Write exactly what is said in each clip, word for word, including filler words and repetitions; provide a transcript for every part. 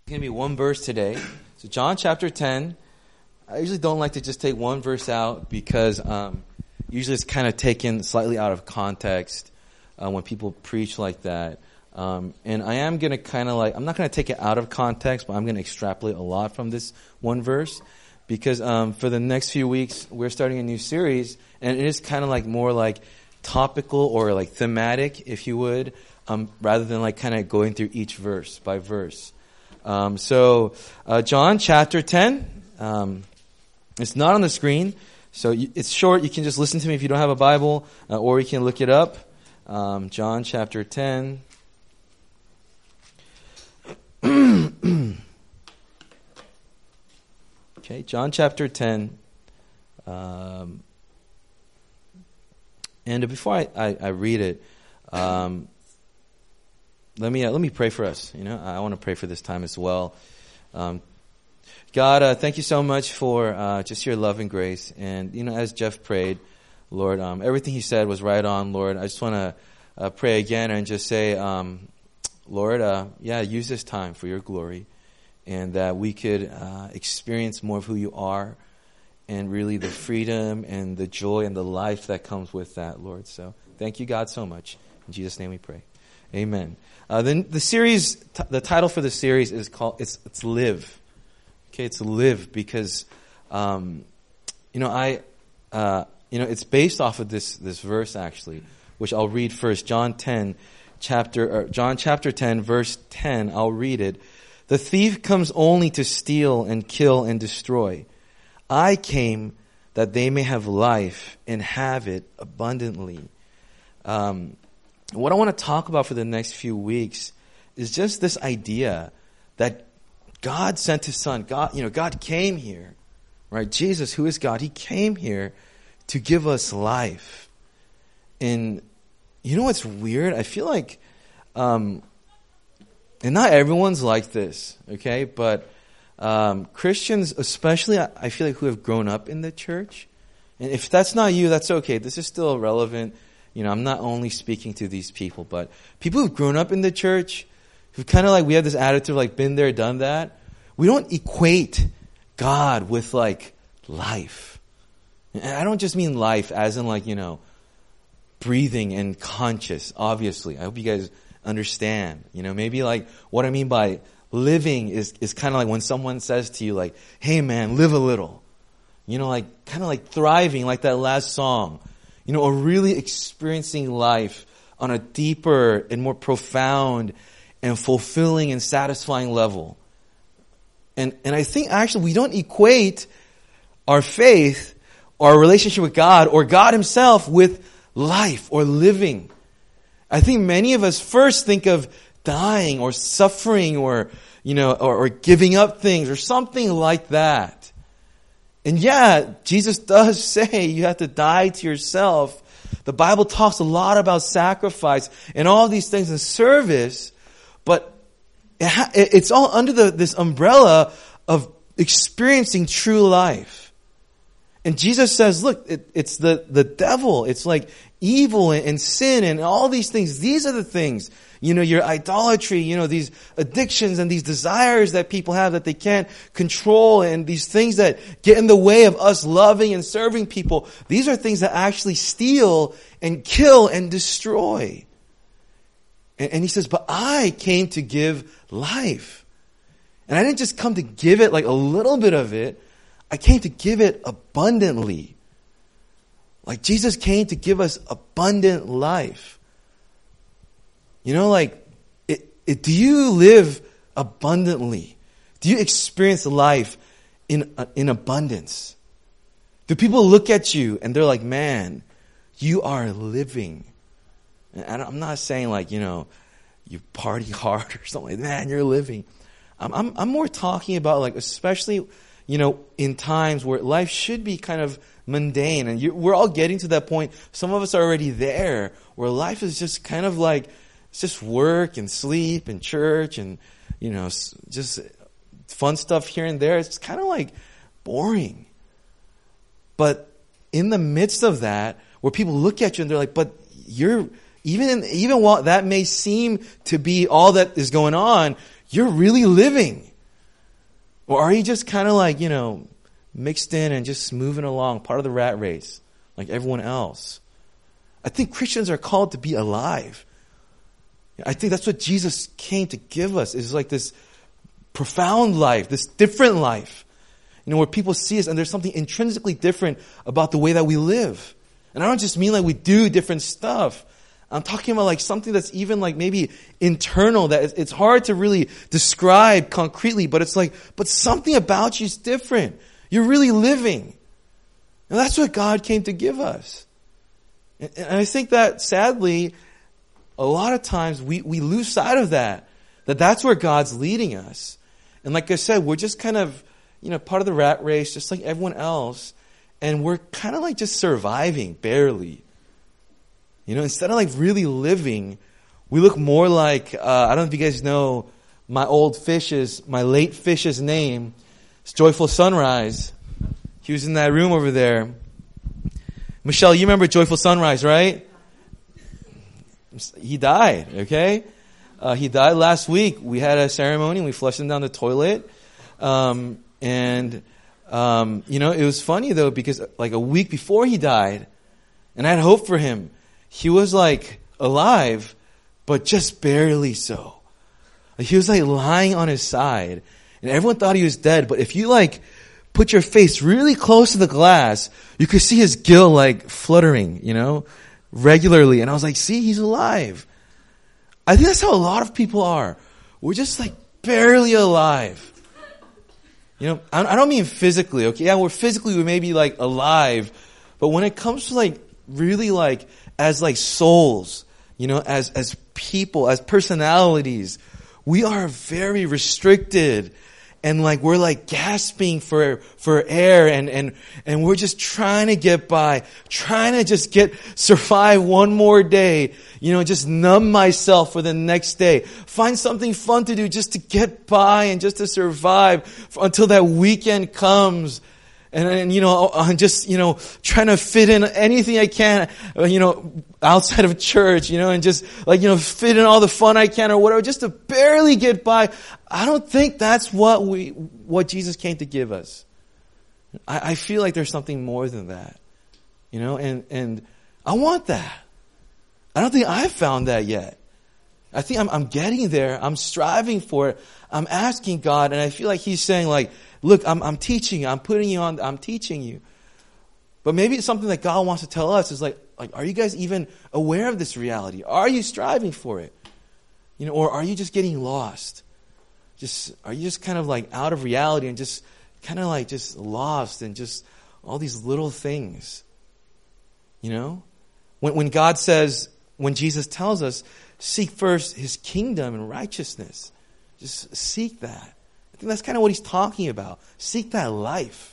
It's going to be one verse today. So John chapter ten. I usually don't like to just take one verse out because um, usually it's kind of taken slightly out of context uh, when people preach like that. Um, and I am going to kind of like, I'm not going to take it out of context, but I'm going to extrapolate a lot from this one verse because um, for the next few weeks, we're starting a new series, and it is kind of like more like topical or like thematic, if you would, um, rather than like kind of going through each verse by verse. Um, so, uh, John chapter ten, um, it's not on the screen, so you, it's short. You can just listen to me if you don't have a Bible, uh, or you can look it up. Um, John chapter ten. Okay, John chapter ten. Um, and before I, I, I read it, um, let me uh, let me pray for us. You know, I want to pray for this time as well. Um, God, uh, thank you so much for uh, just your love and grace. And you know, as Jeff prayed, Lord, um, everything he said was right on. Lord, I just want to uh, pray again and just say, um, Lord, uh, yeah, use this time for your glory, and that we could uh, experience more of who you are, and really the freedom and the joy and the life that comes with that, Lord. So thank you, God, so much. In Jesus' name we pray. Amen. Uh, then the series, t- the title for the series is called, it's, it's Live. Okay, it's Live because, um, you know, I, uh, you know, it's based off of this, this verse actually, which I'll read first. John ten, chapter, or John chapter ten, verse ten, I'll read it. The thief comes only to steal and kill and destroy. I came that they may have life and have it abundantly. Um, What I want to talk about for the next few weeks is just this idea that God sent his son. God, you know, God came here, right? Jesus, who is God, he came here to give us life. And you know what's weird? I feel like, um, and not everyone's like this, okay? But um, Christians, especially, I, I feel like who have grown up in the church. And if that's not you, that's okay. This is still relevant. You know, I'm not only speaking to these people, but people who've grown up in the church, who kind of like, we have this attitude of like, been there, done that. We don't equate God with like life. And I don't just mean life as in like, you know, breathing and conscious, obviously. I hope you guys understand. You know, maybe like what I mean by living is, is kind of like when someone says to you like, hey man, live a little. You know, like kind of like thriving, like that last song. You know, or really experiencing life on a deeper and more profound and fulfilling and satisfying level. And and I think actually we don't equate our faith or our relationship with God or God himself with life or living. I think many of us first think of dying or suffering or, you know, or, or giving up things or something like that. And yeah, Jesus does say you have to die to yourself. The Bible talks a lot about sacrifice and all these things in service, but it ha- it's all under the, this umbrella of experiencing true life. And Jesus says, look, it, it's the, the devil. It's like evil and, and sin and all these things. These are the things, you know, your idolatry, you know, these addictions and these desires that people have that they can't control, and these things that get in the way of us loving and serving people. These are things that actually steal and kill and destroy. And, and he says, but I came to give life. And I didn't just come to give it like a little bit of it. I came to give it abundantly. Like Jesus came to give us abundant life. You know, like, it, it, do you live abundantly? Do you experience life in, uh, in abundance? Do people look at you and they're like, man, you are living? And I'm not saying like, you know, you party hard or something like that. Man, you're living. I'm, I'm, I'm more talking about like, especially, you know, in times where life should be kind of mundane. And you, we're all getting to that point. Some of us are already there where life is just kind of like, it's just work and sleep and church and, you know, just fun stuff here and there. It's kind of like boring. But in the midst of that, where people look at you and they're like, but you're, even, even while that may seem to be all that is going on, you're really living. Or are you just kind of like, you know, mixed in and just moving along, part of the rat race, like everyone else? I think Christians are called to be alive. I think that's what Jesus came to give us, is like this profound life, this different life. You know, where people see us and there's something intrinsically different about the way that we live. And I don't just mean like we do different stuff. I'm talking about like something that's even like maybe internal, that it's hard to really describe concretely, but it's like, but something about you is different. You're really living. And that's what God came to give us. And I think that sadly, a lot of times we, we lose sight of that, that that's where God's leading us. And like I said, we're just kind of, you know, part of the rat race, just like everyone else. And we're kind of like just surviving, barely. You know, instead of like really living, we look more like, uh, I don't know if you guys know my old fish's, my late fish's name. It's Joyful Sunrise. He was in that room over there. Michelle, you remember Joyful Sunrise, right? He died, okay? Uh, he died last week. We had a ceremony and we flushed him down the toilet. Um, and, um, you know, it was funny though, because like a week before he died, and I had hope for him, he was like alive, but just barely so. Like, he was like lying on his side, and everyone thought he was dead. But if you like put your face really close to the glass, you could see his gill like fluttering, you know, regularly. And I was like, see, he's alive. I think that's how a lot of people are. We're just like barely alive. You know, I don't mean physically, okay? Yeah, we're physically, we may be like alive, but when it comes to like really like as like souls, you know, as, as people, as personalities, we are very restricted, and like we're like gasping for, for air, and, and, and we're just trying to get by, trying to just get, survive one more day, you know, just numb myself for the next day, find something fun to do just to get by and just to survive until that weekend comes. And, and, you know, I'm just, you know, trying to fit in anything I can, you know, outside of church, you know, and just like, you know, fit in all the fun I can or whatever, just to barely get by. I don't think that's what we, what Jesus came to give us. I, I feel like there's something more than that, you know, and, and I want that. I don't think I've found that yet. I think I'm, I'm getting there. I'm striving for it. I'm asking God, and I feel like He's saying like, look, I'm, I'm teaching you. I'm putting you on. I'm teaching you. But maybe it's something that God wants to tell us is like, like, are you guys even aware of this reality? Are you striving for it? You know, or are you just getting lost? Just, are you just kind of like out of reality and just kind of like just lost in just all these little things? You know, when, when God says, when Jesus tells us, seek first His kingdom and righteousness, just seek that. I think that's kind of what He's talking about. Seek that life.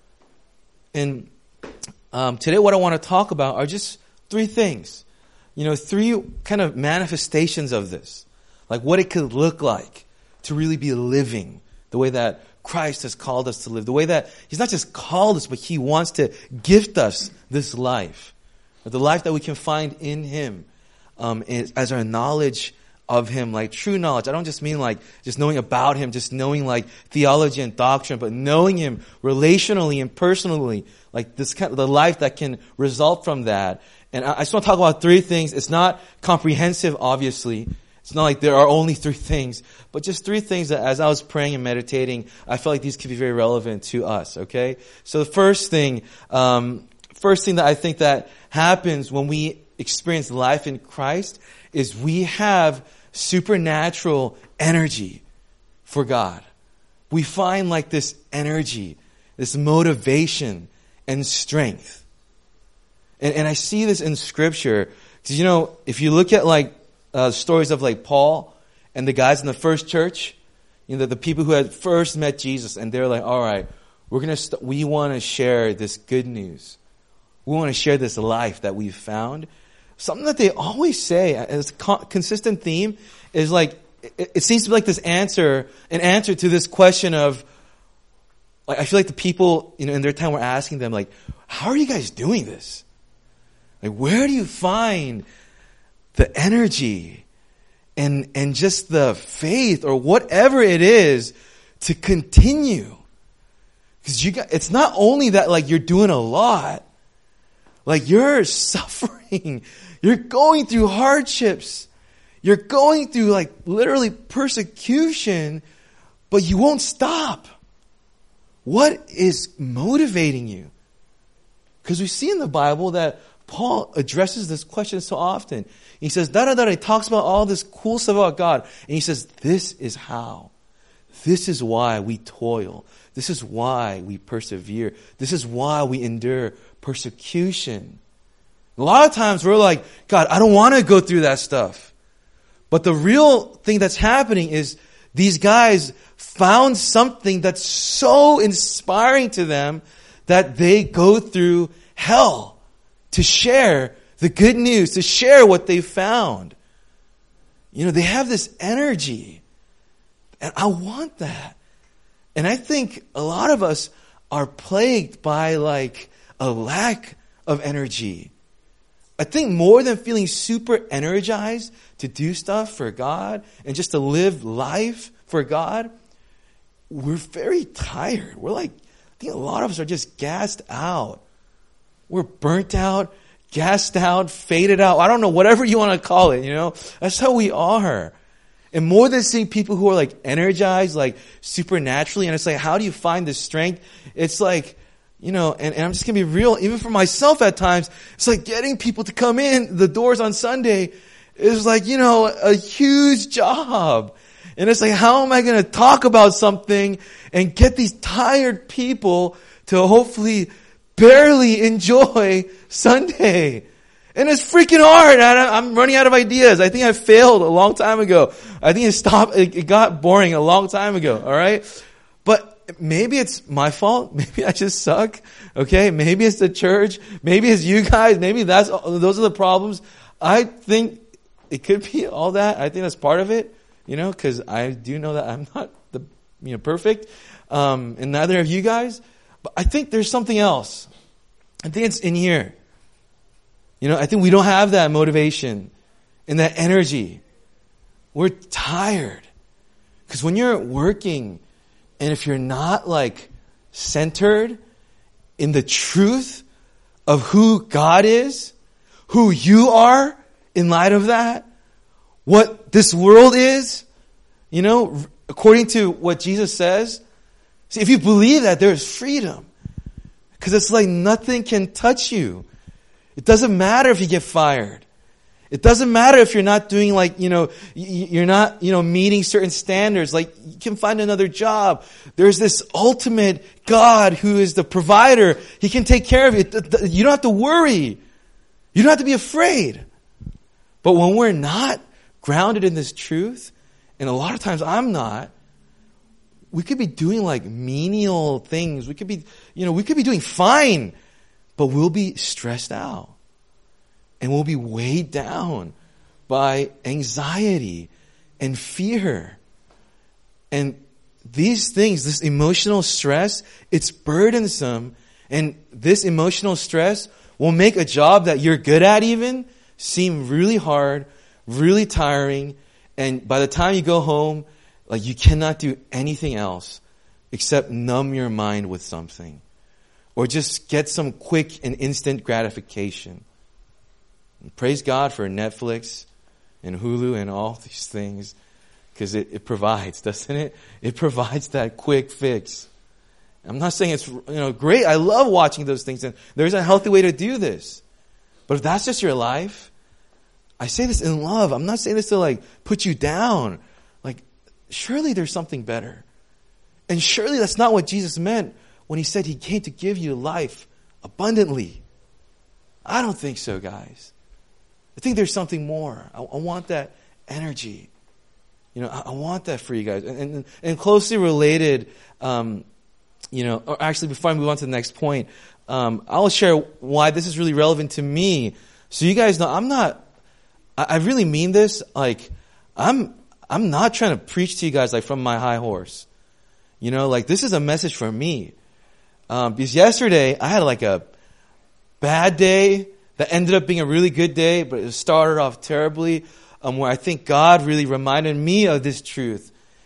And um, today what I want to talk about are just three things. You know, three kind of manifestations of this. Like what it could look like to really be living the way that Christ has called us to live. The way that He's not just called us, but He wants to gift us this life. The life that we can find in Him um, as our knowledge of Him, like true knowledge. I don't just mean like just knowing about Him, just knowing like theology and doctrine, but knowing Him relationally and personally, like this kind of the life that can result from that. And I just want to talk about three things. It's not comprehensive, obviously. It's not like there are only three things, but just three things that as I was praying and meditating, I felt like these could be very relevant to us, okay? So the first thing, um, first thing that I think that happens when we experience life in Christ is we have supernatural energy for God. We find like this energy, this motivation and strength. And, and I see this in Scripture. Because, you know, if you look at like uh, stories of like Paul and the guys in the first church, you know, the, the people who had first met Jesus, and they're like, all right, we're gonna st- we want to share this good news. We want to share this life that we've found. Something that they always say as a co- consistent theme is like, it, it seems to be like this answer, an answer to this question of, like, I feel like the people, you know, in their time were asking them, like, how are you guys doing this? Like, where do you find the energy and, and just the faith or whatever it is to continue. Because you got, it's not only that like you're doing a lot, like you're suffering, you're going through hardships, you're going through like literally persecution, but you won't stop. What is motivating you? Because we see in the Bible that Paul addresses this question so often. He says, da da da, he talks about all this cool stuff about God. And he says, this is how. This is why we toil. This is why we persevere. This is why we endure persecution. A lot of times we're like, God, I don't want to go through that stuff. But the real thing that's happening is these guys found something that's so inspiring to them that they go through hell to share the good news, to share what they found. You know, they have this energy. And I want that. And I think a lot of us are plagued by like a lack of energy. I think more than feeling super energized to do stuff for God and just to live life for God, we're very tired. We're like, I think a lot of us are just gassed out. We're burnt out, gassed out, faded out. I don't know, whatever you want to call it, you know. That's how we are. And more than seeing people who are like energized, like supernaturally, and it's like, how do you find this strength? It's like, you know, and, and I'm just going to be real, even for myself at times, it's like getting people to come in the doors on Sunday is like, you know, a huge job. And it's like, how am I going to talk about something and get these tired people to hopefully barely enjoy Sunday? And it's freaking hard. I'm running out of ideas. I think I failed a long time ago. I think it stopped. It got boring a long time ago. All right. But maybe it's my fault. Maybe I just suck. Okay. Maybe it's the church. Maybe it's you guys. Maybe that's, those are the problems. I think it could be all that. I think that's part of it, you know, cause I do know that I'm not the, you know, perfect. Um, and neither of you guys, but I think there's something else. I think it's in here. You know, I think we don't have that motivation and that energy. We're tired. Because when you're working, and if you're not like centered in the truth of who God is, who you are in light of that, what this world is, you know, according to what Jesus says. See, if you believe that, there is freedom. Because it's like nothing can touch you. It doesn't matter if you get fired. It doesn't matter if you're not doing like, you know, you're not, you know, meeting certain standards. Like, you can find another job. There's this ultimate God who is the provider. He can take care of you. You don't have to worry. You don't have to be afraid. But when we're not grounded in this truth, and a lot of times I'm not, we could be doing like menial things. We could be, you know, we could be doing fine. But we'll be stressed out. And we'll be weighed down by anxiety and fear. And these things, this emotional stress, it's burdensome. And this emotional stress will make a job that you're good at even seem really hard, really tiring. And by the time you go home, like you cannot do anything else except numb your mind with something. Or just get some quick and instant gratification. And praise God for Netflix and Hulu and all these things. Because it, it provides, doesn't it? It provides that quick fix. I'm not saying it's, you know, great. I love watching those things. And there's a healthy way to do this. But if that's just your life, I say this in love. I'm not saying this to like put you down. Like, surely there's something better. And surely that's not what Jesus meant when he said he came to give you life abundantly. I don't think so, guys. I think there's something more. I, I want that energy. You know, I, I want that for you guys. And, and, and closely related, um, you know, or actually before I move on to the next point, um, I'll share why this is really relevant to me. So you guys know, I'm not, I, I really mean this. Like, I'm, I'm not trying to preach to you guys like from my high horse. You know, like this is a message for me. Um, because yesterday I had like a bad day that ended up being a really good day, but it started off terribly, um, where I think God really reminded me of this truth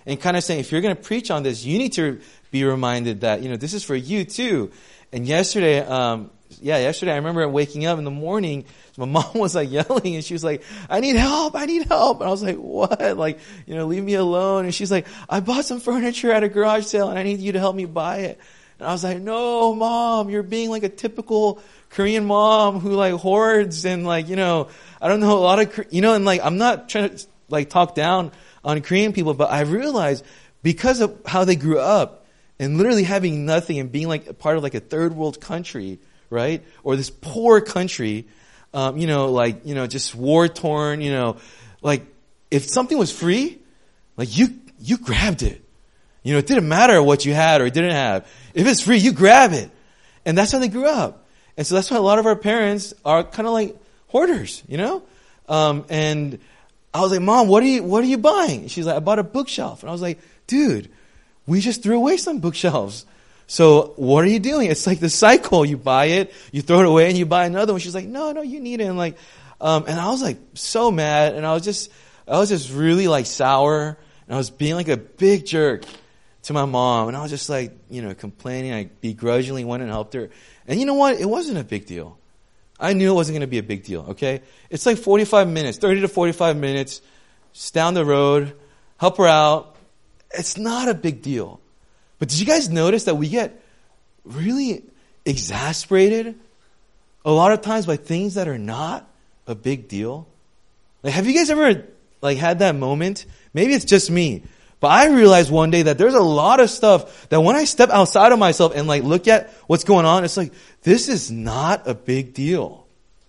and kind of saying, if you're going to preach on this, you need to be reminded that, you know, this is for you too. And yesterday, um, yeah, yesterday I remember waking up in the morning, my mom was like yelling and she was like, I need help, I need help. And I was like, what? Like, you know, leave me alone. And she's like, I bought some furniture at a garage sale and I need you to help me buy it. And I was like, no, Mom, you're being like a typical Korean mom who like hoards and like, you know, I don't know, a lot of, you know, and like, I'm not trying to like talk down on Korean people, but I realized because of how they grew up and literally having nothing and being like a part of like a third world country, right? Or this poor country, um, you know, like, you know, just war torn, you know, like if something was free, like you, you grabbed it. You know, it didn't matter what you had or didn't have. If it's free, you grab it. And that's how they grew up. And so that's why a lot of our parents are kind of like hoarders, you know? Um, and I was like, Mom, what are you, what are you buying? She's like, I bought a bookshelf. And I was like, dude, we just threw away some bookshelves. So what are you doing? It's like the cycle. You buy it, you throw it away, and you buy another one. She's like, no, no, you need it. And like, um, and I was like so mad. And I was just, I was just really like sour. And I was being like a big jerk to my mom. And I was just like, you know, complaining. I begrudgingly went and helped her. And you know what? It wasn't a big deal. I knew it wasn't going to be a big deal, okay? It's like forty-five minutes, thirty to forty-five minutes, just down the road, help her out. It's not a big deal. But did you guys notice that we get really exasperated a lot of times by things that are not a big deal? Like, have you guys ever like had that moment? Maybe it's just me. But I realized one day that there's a lot of stuff that when I step outside of myself and like look at what's going on, it's like, this is not a big deal.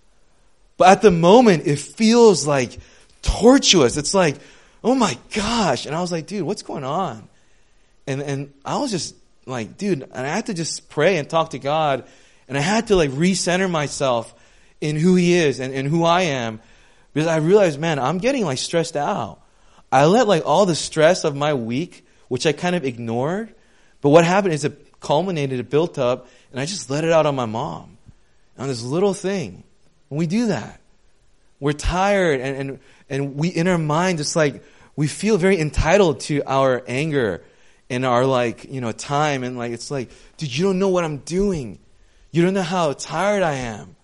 But at the moment, it feels like tortuous. It's like, oh my gosh. And I was like, dude, what's going on? And and I was just like, dude, and I had to just pray and talk to God. And I had to like recenter myself in who He is and, and who I am. Because I realized, man, I'm getting like stressed out. I let like all the stress of my week, which I kind of ignored. But what happened is it culminated, it built up, and I just let it out on my mom. On this little thing. And we do that. We're tired and, and, and we, in our mind, it's like we feel very entitled to our anger and our like, you know, time. And like, it's like, dude, you don't know what I'm doing. You don't know how tired I am.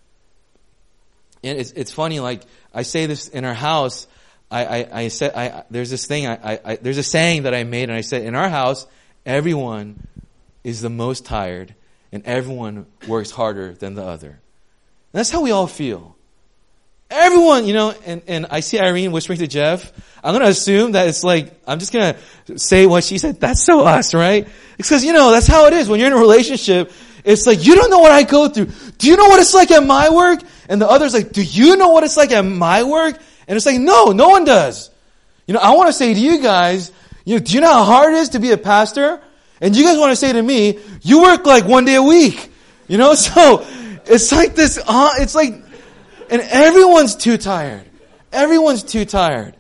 And it's, it's funny, like I say this in our house. I, I, I said, I, there's this thing, I, I, there's a saying that I made, and I said, in our house, everyone is the most tired, and everyone works harder than the other. And that's how we all feel. Everyone, you know, and, and I see Irene whispering to Jeff. I'm going to assume that it's like, I'm just going to say what she said. That's so us, right? It's because, you know, that's how it is. When you're in a relationship, it's like, you don't know what I go through. Do you know what it's like at my work? And the other's like, do you know what it's like at my work? And it's like, no, no one does. You know, I want to say to you guys, you know, do you know how hard it is to be a pastor? And you guys want to say to me, you work like one day a week. You know, so it's like this, uh, it's like, and everyone's too tired. Everyone's too tired.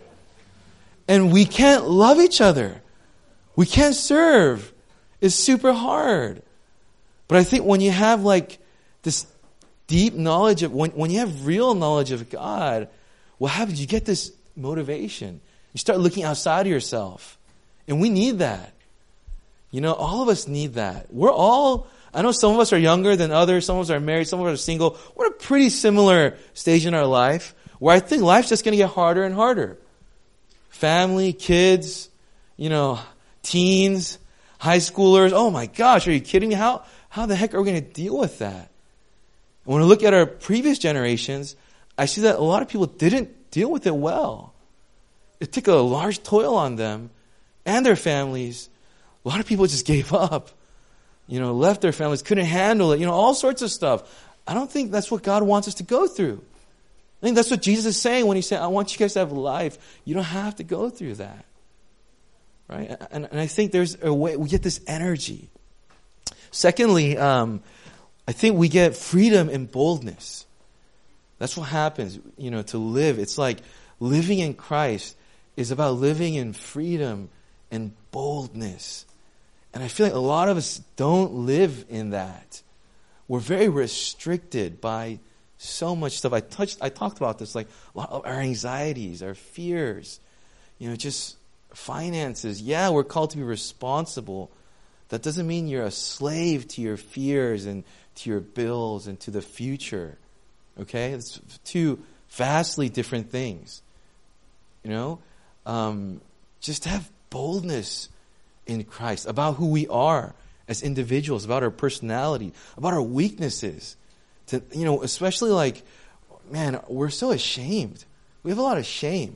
And we can't love each other. We can't serve. It's super hard. But I think when you have like this deep knowledge of, when, when you have real knowledge of God, what happens? You get this motivation. You start looking outside of yourself. And we need that. You know, all of us need that. We're all, I know some of us are younger than others. Some of us are married. Some of us are single. We're at a pretty similar stage in our life where I think life's just going to get harder and harder. Family, kids, you know, teens, high schoolers. Oh my gosh, are you kidding me? How, how the heck are we going to deal with that? And when I look at our previous generations, I see that a lot of people didn't deal with it well. It took a large toil on them and their families. A lot of people just gave up, you know, left their families, couldn't handle it, you know, all sorts of stuff. I don't think that's what God wants us to go through. I think that's what Jesus is saying when He said, I want you guys to have life. You don't have to go through that. Right? And, and I think there's a way, we get this energy. Secondly, um, I think we get freedom and boldness. That's what happens, you know, to live. It's like living in Christ is about living in freedom and boldness. And I feel like a lot of us don't live in that. We're very restricted by so much stuff. I touched, I talked about this, like a lot of our anxieties, our fears, you know, just finances. Yeah, we're called to be responsible. That doesn't mean you're a slave to your fears and to your bills and to the future. Okay? It's two vastly different things. You know? Um, just have boldness in Christ about who we are as individuals, about our personality, about our weaknesses. To, you know, especially like, man, we're so ashamed. We have a lot of shame.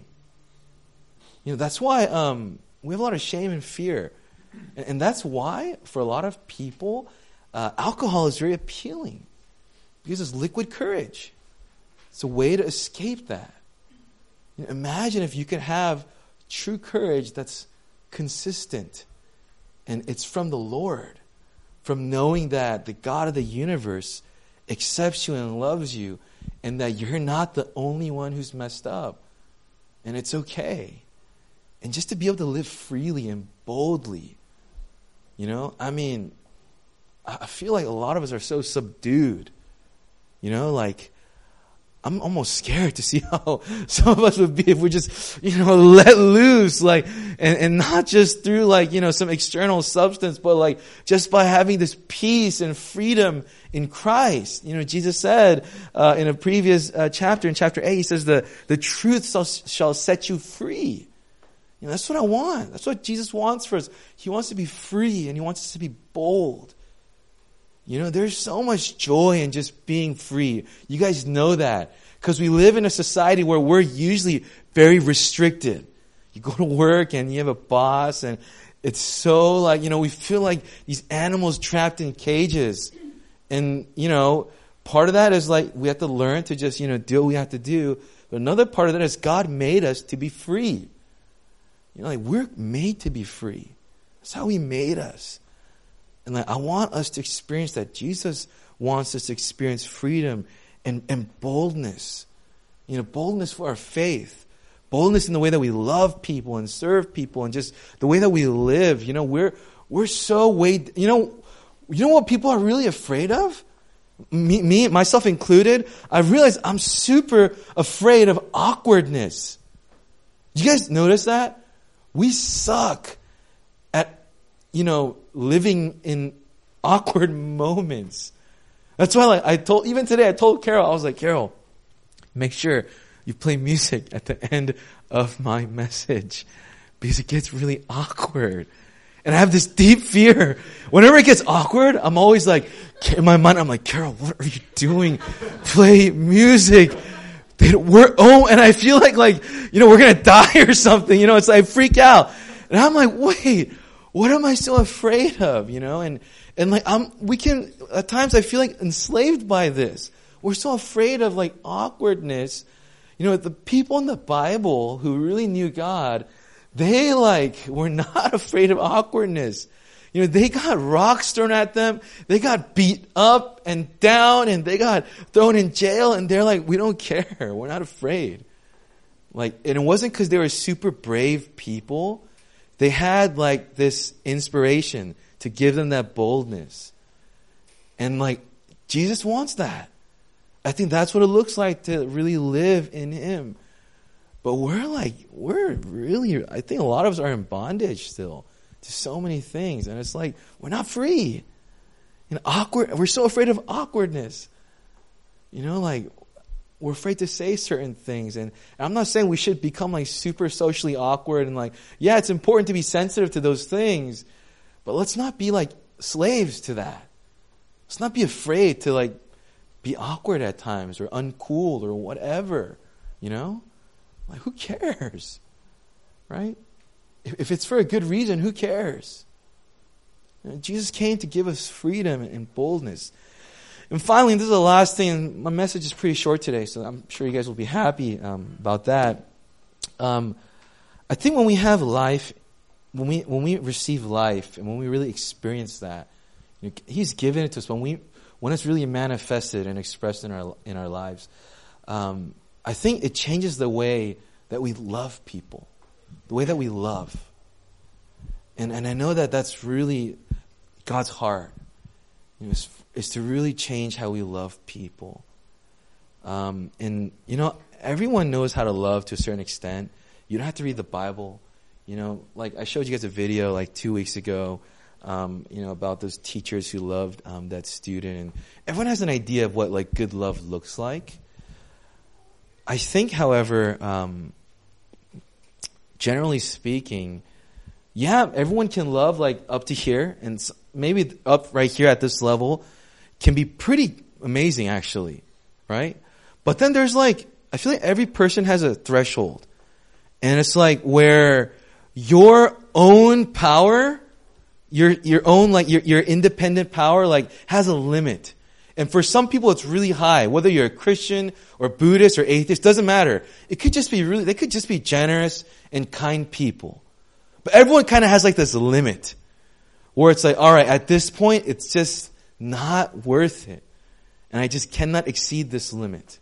You know, that's why um, we have a lot of shame and fear. And, and that's why, for a lot of people, uh, alcohol is very appealing. Because it's liquid courage. It's a way to escape that. You know, imagine if you could have true courage that's consistent. And it's from the Lord. From knowing that the God of the universe accepts you and loves you. And that you're not the only one who's messed up. And it's okay. And just to be able to live freely and boldly. You know, I mean, I feel like a lot of us are so subdued. You know, like, I'm almost scared to see how some of us would be if we just, you know, let loose, like, and, and not just through, like, you know, some external substance, but like just by having this peace and freedom in Christ. You know, Jesus said uh, in a previous uh, chapter, in chapter eight, he says, the, the truth shall, shall set you free. You know, that's what I want. That's what Jesus wants for us. He wants to be free and he wants us to be bold. You know, there's so much joy in just being free. You guys know that. Because we live in a society where we're usually very restricted. You go to work and you have a boss and it's so like, you know, we feel like these animals trapped in cages. And, you know, part of that is like we have to learn to just, you know, do what we have to do. But another part of that is God made us to be free. You know, like we're made to be free. That's how He made us. And like, I want us to experience that. Jesus wants us to experience freedom and, and boldness. You know, boldness for our faith. Boldness in the way that we love people and serve people and just the way that we live. You know, we're we're so way, you know, you know what people are really afraid of? Me, me, myself included. I realize I'm super afraid of awkwardness. You guys notice that? We suck at, you know, living in awkward moments. That's why, like, I told, even today, I told Carol, I was like, Carol, make sure you play music at the end of my message because it gets really awkward. And I have this deep fear. Whenever it gets awkward, I'm always like, in my mind, I'm like, Carol, what are you doing? Play music. We're, oh, and I feel like, like, you know, we're going to die or something. You know, it's like, I freak out. And I'm like, wait, what am I so afraid of? You know, and, and like, I'm, we can, at times I feel like enslaved by this. We're so afraid of like awkwardness. You know, the people in the Bible who really knew God, they like were not afraid of awkwardness. You know, they got rocks thrown at them. They got beat up and down and they got thrown in jail and they're like, we don't care. We're not afraid. Like, and it wasn't because they were super brave people. They had like this inspiration to give them that boldness. And like, Jesus wants that. I think that's what it looks like to really live in Him. But we're like, we're really, I think a lot of us are in bondage still to so many things. And it's like, we're not free. And awkward, we're so afraid of awkwardness. You know, like, we're afraid to say certain things. And I'm not saying we should become like super socially awkward and like, yeah, it's important to be sensitive to those things. But let's not be like slaves to that. Let's not be afraid to like be awkward at times or uncool or whatever, you know? Like, who cares? Right? If, if it's for a good reason, who cares? You know, Jesus came to give us freedom and boldness. And finally, this is the last thing, and my message is pretty short today, so I'm sure you guys will be happy um, about that. Um, I think when we have life, when we when we receive life, and when we really experience that, you know, He's given it to us. When we when it's really manifested and expressed in our in our lives, um, I think it changes the way that we love people, the way that we love. And and I know that that's really God's heart. You know, is, is to really change how we love people. Um, and, you know, everyone knows how to love to a certain extent. You don't have to read the Bible. You know, like I showed you guys a video like two weeks ago, um, you know, about those teachers who loved um, that student. And everyone has an idea of what like good love looks like. I think, however, um, generally speaking, yeah, everyone can love like up to here, and maybe up right here at this level can be pretty amazing, actually, right? But then there's like, I feel like every person has a threshold, and it's like where your own power, your your own like your your independent power, like has a limit. And for some people, it's really high. Whether you're a Christian or Buddhist or atheist, doesn't matter. It could just be really, they could just be generous and kind people. But everyone kind of has like this limit where it's like, all right, at this point, it's just not worth it. And I just cannot exceed this limit.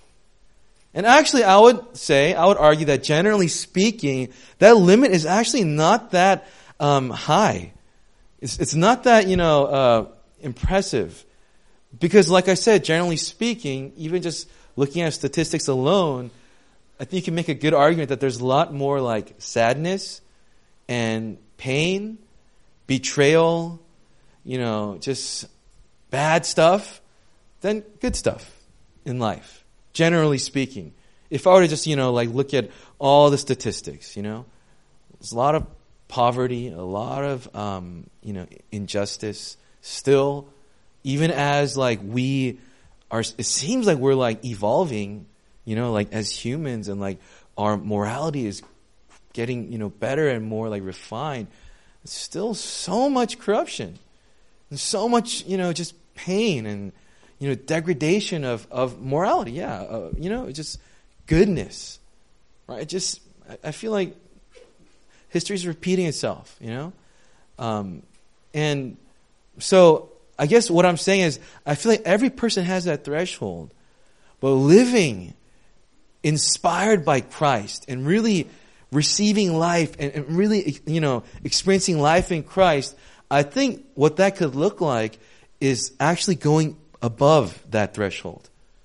And actually, I would say, I would argue that generally speaking, that limit is actually not that um, high. It's, it's not that, you know, uh, impressive. Because like I said, generally speaking, even just looking at statistics alone, I think you can make a good argument that there's a lot more like sadness and pain, betrayal, you know, just bad stuff than good stuff in life, generally speaking. If I were to just, you know, like look at all the statistics, you know, there's a lot of poverty, a lot of, um, you know, injustice still. Even as like we are, it seems like we're like evolving, you know, like as humans, and like our morality is getting, you know, better and more like refined. There's still so much corruption and so much, you know, just pain and, you know, degradation of, of morality. Yeah. Uh, you know, just goodness, right? It just, I feel like history is repeating itself, you know? Um, and so, I guess what I'm saying is, I feel like every person has that threshold. But living inspired by Christ and really receiving life and, and really, you know, experiencing life in Christ, I think what that could look like is actually going above that threshold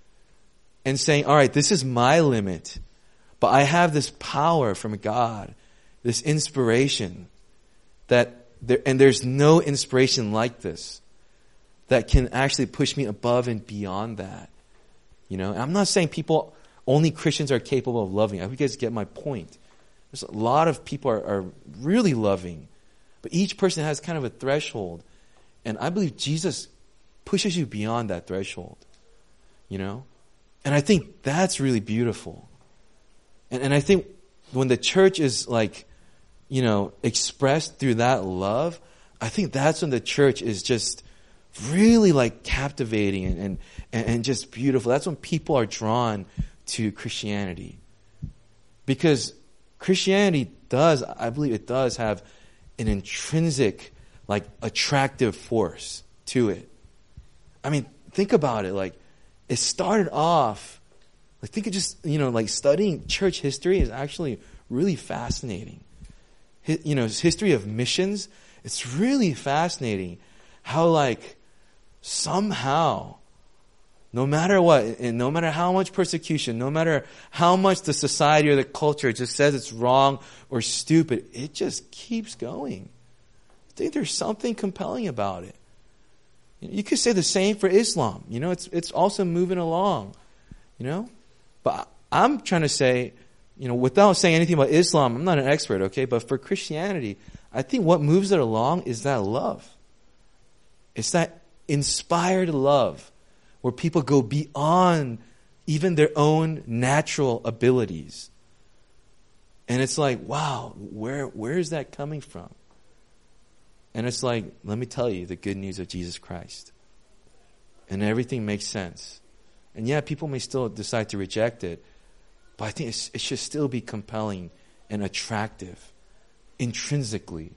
and saying, all right, this is my limit, but I have this power from God, this inspiration that there, and there's no inspiration like this that can actually push me above and beyond that. You know, and I'm not saying people, only Christians are capable of loving. I hope you guys get my point. There's a lot of people are, are really loving, but each person has kind of a threshold. And I believe Jesus pushes you beyond that threshold, you know? And I think that's really beautiful. And, and I think when the church is like, you know, expressed through that love, I think that's when the church is just really like captivating and, and, and just beautiful. That's when people are drawn to Christianity. Because Christianity does, I believe it does have an intrinsic, like, attractive force to it. I mean, think about it. Like, it started off, like, think of just, you know, like, studying church history is actually really fascinating. Hi, you know, history of missions, it's really fascinating how, like, somehow, no matter what, and no matter how much persecution, no matter how much the society or the culture just says it's wrong or stupid, it just keeps going. I think there's something compelling about it. You could say the same for Islam. You know, it's it's also moving along, you know? But I'm trying to say, you know, without saying anything about Islam, I'm not an expert, okay? But for Christianity, I think what moves it along is that love. It's that inspired love where people go beyond even their own natural abilities. And it's like, wow, where where is that coming from? And it's like, let me tell you the good news of Jesus Christ. And everything makes sense. And yeah, people may still decide to reject it, but I think it's, it should still be compelling and attractive intrinsically.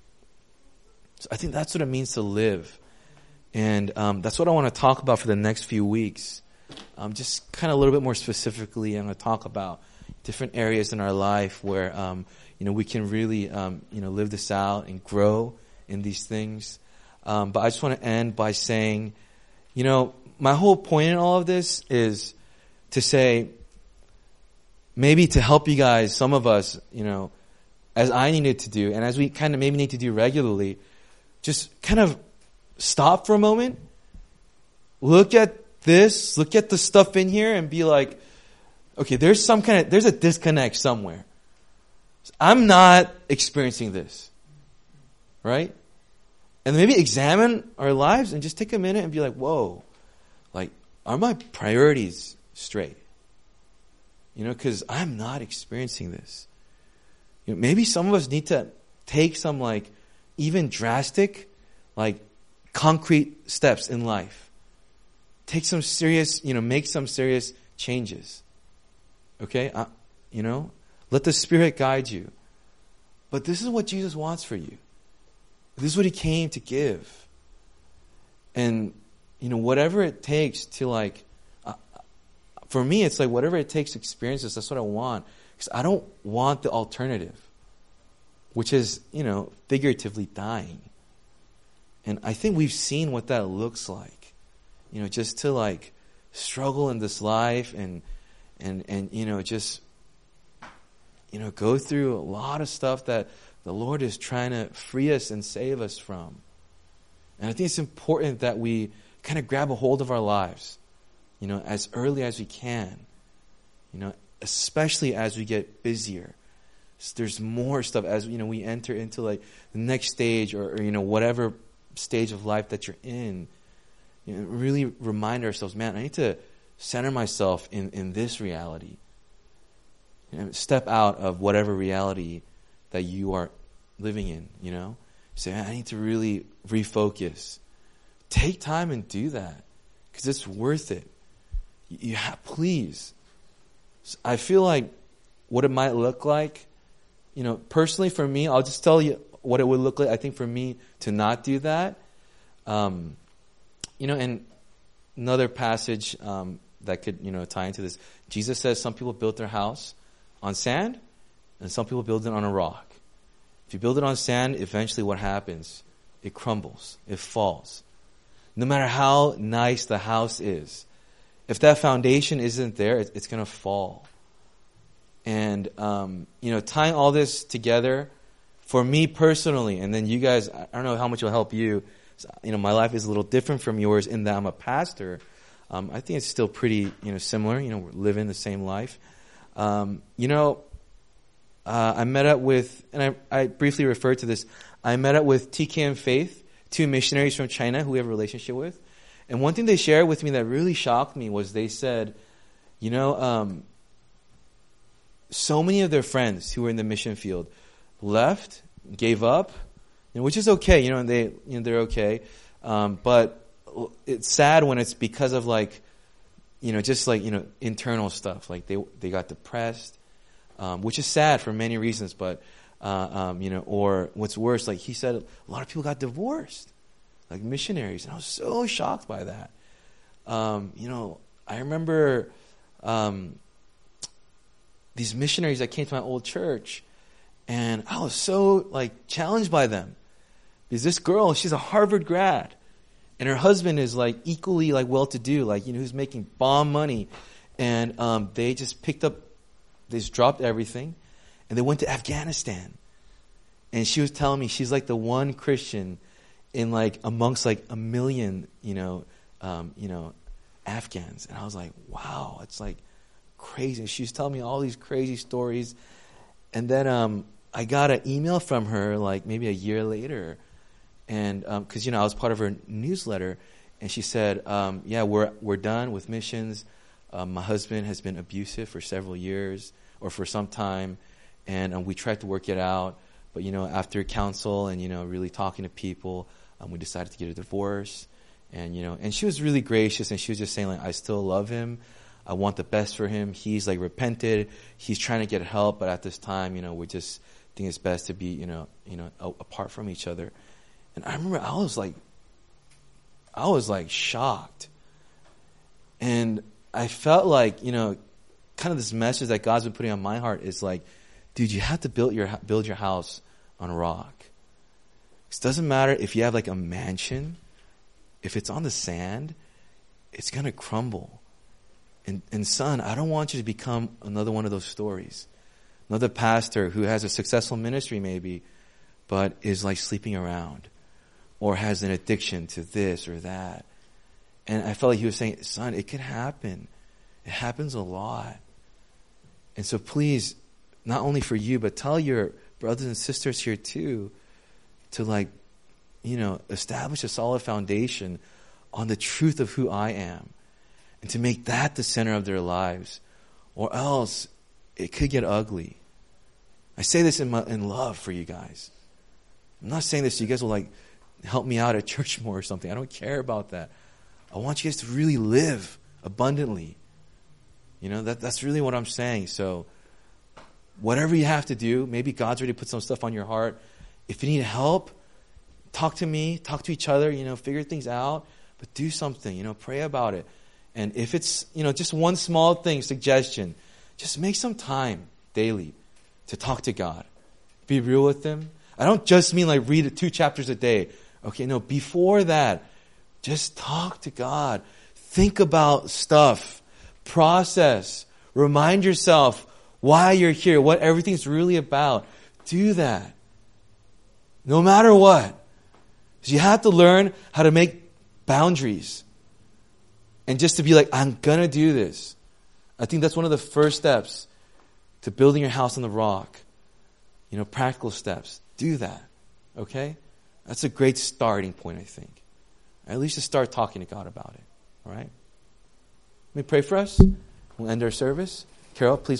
So I think that's what it means to live. And um, that's what I want to talk about for the next few weeks. Um, just kind of a little bit more specifically, I'm going to talk about different areas in our life where um, you know we can really um, you know live this out and grow in these things. Um, but I just want to end by saying, you know, my whole point in all of this is to say, maybe to help you guys, some of us, you know, as I needed to do, and as we kind of maybe need to do regularly, just kind of stop for a moment, look at this, look at the stuff in here, and be like, okay, there's some kind of, there's a disconnect somewhere. I'm not experiencing this. Right? And maybe examine our lives and just take a minute and be like, whoa, like, are my priorities straight? You know, because I'm not experiencing this. You know, maybe some of us need to take some, like, even drastic, like, concrete steps in life. Take some serious, you know, make some serious changes. Okay? Uh, you know? Let the Spirit guide you. But this is what Jesus wants for you. This is what He came to give. And, you know, whatever it takes to, like, uh, for me, it's like whatever it takes to experience this, that's what I want. Because I don't want the alternative, which is, you know, figuratively dying. And I think we've seen what that looks like. You know, just to, like, struggle in this life and, and, and you know, just, you know, go through a lot of stuff that the Lord is trying to free us and save us from. And I think it's important that we kind of grab a hold of our lives, you know, as early as we can, you know, especially as we get busier. So there's more stuff as, you know, we enter into, like, the next stage or, or, you know, whatever stage of life that you're in. You know, really remind ourselves, man, I need to center myself in, in this reality. You know, step out of whatever reality that you are living in, you know. Say, I need to really refocus. Take time and do that because it's worth it. You have, please. I feel like what it might look like, you know, personally for me, I'll just tell you what it would look like. I think for me to not do that, um, you know, and another passage um, that could, you know, tie into this. Jesus says some people built their house on sand and some people build it on a rock. If you build it on sand, eventually what happens? It crumbles. It falls. No matter how nice the house is, if that foundation isn't there, it's going to fall. And, um, you know, tying all this together, for me personally, and then you guys, I don't know how much will help you. You know, my life is a little different from yours in that I'm a pastor. Um, I think it's still pretty, you know, similar. You know, we're living the same life. Um, you know, Uh, I met up with, and I, I briefly referred to this, I met up with T K M Faith, two missionaries from China who we have a relationship with. And one thing they shared with me that really shocked me was they said, you know, um, so many of their friends who were in the mission field left, gave up, you know, which is okay, you know, and they, you know, they're okay. Um, but it's sad when it's because of, like, you know, just like, you know, internal stuff. Like they, they got depressed. Um, which is sad for many reasons, but, uh, um, you know, or what's worse, like he said, a lot of people got divorced, like missionaries, and I was so shocked by that. Um, you know, I remember um, these missionaries that came to my old church, and I was so, like, challenged by them. Because this girl, she's a Harvard grad, and her husband is, like, equally, like, well-to-do, like, you know, who's making bomb money, and um, they just picked up They just dropped everything, and they went to Afghanistan. And she was telling me she's like the one Christian in like amongst like a million, you know, um, you know, Afghans. And I was like, wow, it's like crazy. And she was telling me all these crazy stories. And then um, I got an email from her like maybe a year later, and because um, you know I was part of her newsletter, and she said, um, yeah, we're we're done with missions. Um, my husband has been abusive for several years or for some time, and um, we tried to work it out. But, you know, after counsel and, you know, really talking to people, um, we decided to get a divorce. And, you know, and she was really gracious, and she was just saying, like, I still love him. I want the best for him. He's, like, repented. He's trying to get help, but at this time, you know, we just think it's best to be, you know, you know, a- apart from each other. And I remember I was, like, I was, like, shocked. And I felt like, you know, kind of this message that God's been putting on my heart is like, dude, you have to build your build your house on a rock. It doesn't matter if you have like a mansion. If it's on the sand, it's going to crumble. And, and son, I don't want you to become another one of those stories. Another pastor who has a successful ministry maybe, but is like sleeping around or has an addiction to this or that. And I felt like he was saying, son, it could happen. It happens a lot. And so please, not only for you, but tell your brothers and sisters here too, to like, you know, establish a solid foundation on the truth of who I am and to make that the center of their lives, or else it could get ugly. I say this in my, in love for you guys. I'm not saying this so you guys will like help me out at church more or something. I don't care about that. I want you guys to really live abundantly. You know, that that's really what I'm saying. So whatever you have to do, maybe God's already put some stuff on your heart. If you need help, talk to me, talk to each other, you know, figure things out, but do something, you know, pray about it. And if it's, you know, just one small thing, suggestion, just make some time daily to talk to God. Be real with Him. I don't just mean like read two chapters a day. Okay, no, before that, just talk to God. Think about stuff. Process. Remind yourself why you're here, what everything's really about. Do that. No matter what. Because you have to learn how to make boundaries. And just to be like, I'm going to do this. I think that's one of the first steps to building your house on the rock. You know, practical steps. Do that. Okay? That's a great starting point, I think. At least to start talking to God about it. All right? Let me pray for us. We'll end our service. Carol, please.